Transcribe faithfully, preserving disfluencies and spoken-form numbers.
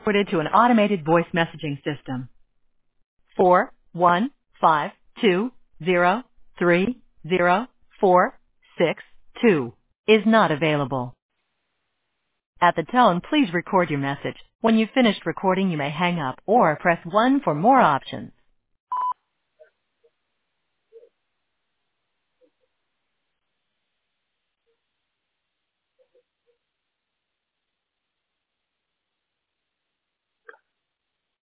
Forwarded to an automated voice messaging system. Four one five two zero three zero four six two is not available. At the tone, please record your message. When you've finished recording, you may hang up or press one for more options.